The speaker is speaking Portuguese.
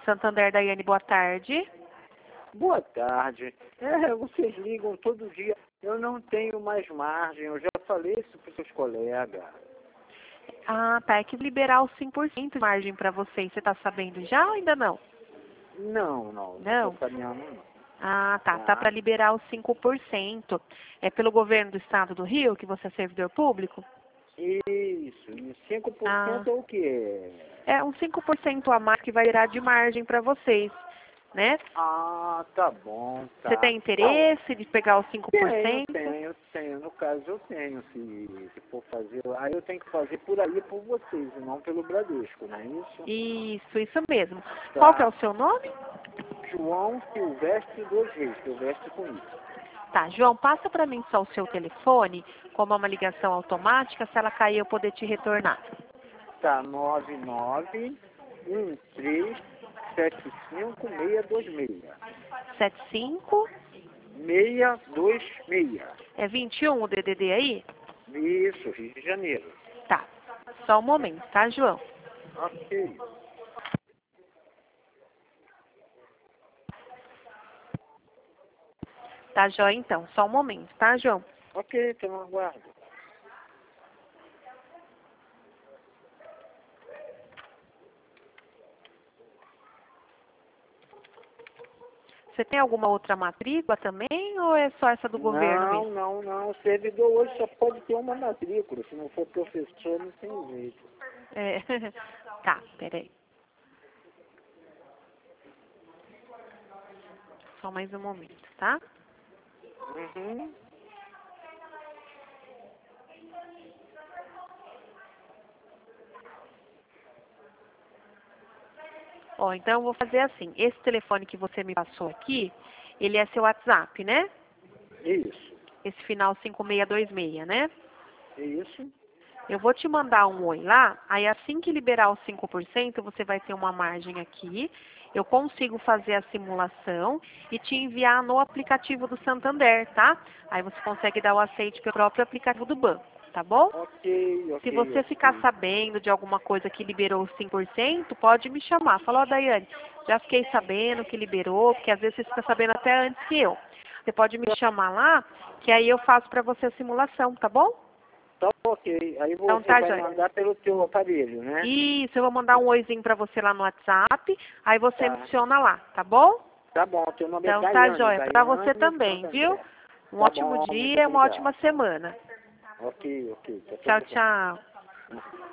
Santander, Daiane, boa tarde. Boa tarde. Vocês ligam todo dia. Eu não tenho mais margem. Eu já falei isso para os seus colegas. Ah, tá. É que liberar os 5% de margem para vocês. Você está sabendo já ou ainda não? Não Não? estou sabendo, não. Ah, tá. Tá para liberar os 5%. É pelo governo do estado do Rio, que você é servidor público? Isso. E 5% Ah. é o quê? É uns 5% a mais que vai virar de margem para vocês, né? Ah, tá bom, tá. Você tem interesse de pegar os 5%? Tenho. No caso, eu tenho. Se for fazer... Aí eu tenho que fazer por aí por vocês, e não pelo Bradesco, não é isso? Isso mesmo. Tá. Qual que é o seu nome? João Silvestre dos Reis. Silvestre com isso. Tá, João, passa para mim só o seu telefone, como é uma ligação automática, se ela cair eu poder te retornar. Tá, 991375626. 75? 626. É 21 o DDD aí? Isso, Rio de Janeiro. Tá, só um momento, tá, João? Ok. Tá, João, então, só um momento, tá, João? Ok, então eu aguardo. Você tem alguma outra matrícula também ou é só essa do governo mesmo? Não. O servidor hoje só pode ter uma matrícula. Se não for professor, não tem jeito. É. Tá, peraí. Só mais um momento, tá? Uhum. Ó, então eu vou fazer assim. Esse telefone que você me passou aqui, ele é seu WhatsApp, né? Isso. Esse final 5626, né? Isso. Eu vou te mandar um oi lá, aí assim que liberar os 5%, você vai ter uma margem aqui. Eu consigo fazer a simulação e te enviar no aplicativo do Santander, tá? Aí você consegue dar o aceite pelo próprio aplicativo do banco, tá bom? Ok. Se você ficar sabendo de alguma coisa que liberou os 5%, pode me chamar. Fala, ó, Daiane, já fiquei sabendo que liberou, porque às vezes você fica sabendo até antes que eu. Você pode me chamar lá, que aí eu faço para você a simulação, tá bom? Tá ok. Aí você Então, tá, vai joia. mandar pelo teu aparelho, né? Isso, eu vou mandar um oizinho para você lá no WhatsApp, aí você Tá. me adiciona lá, tá bom? Tá bom, teu nome é Então, tá, Daiane. joia. Para você Daiane também, viu? Santander. Um Tá ótimo bom, muito dia, uma obrigado. ótima semana. Ok. Tá Tchau, tudo bem. tchau.